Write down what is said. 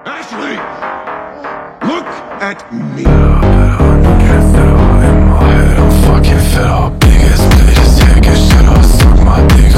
Ashley! Look at me! Can't settle in my head, I'm fucking fed up. Biggest bitch, take a shit, I'll suck my dick.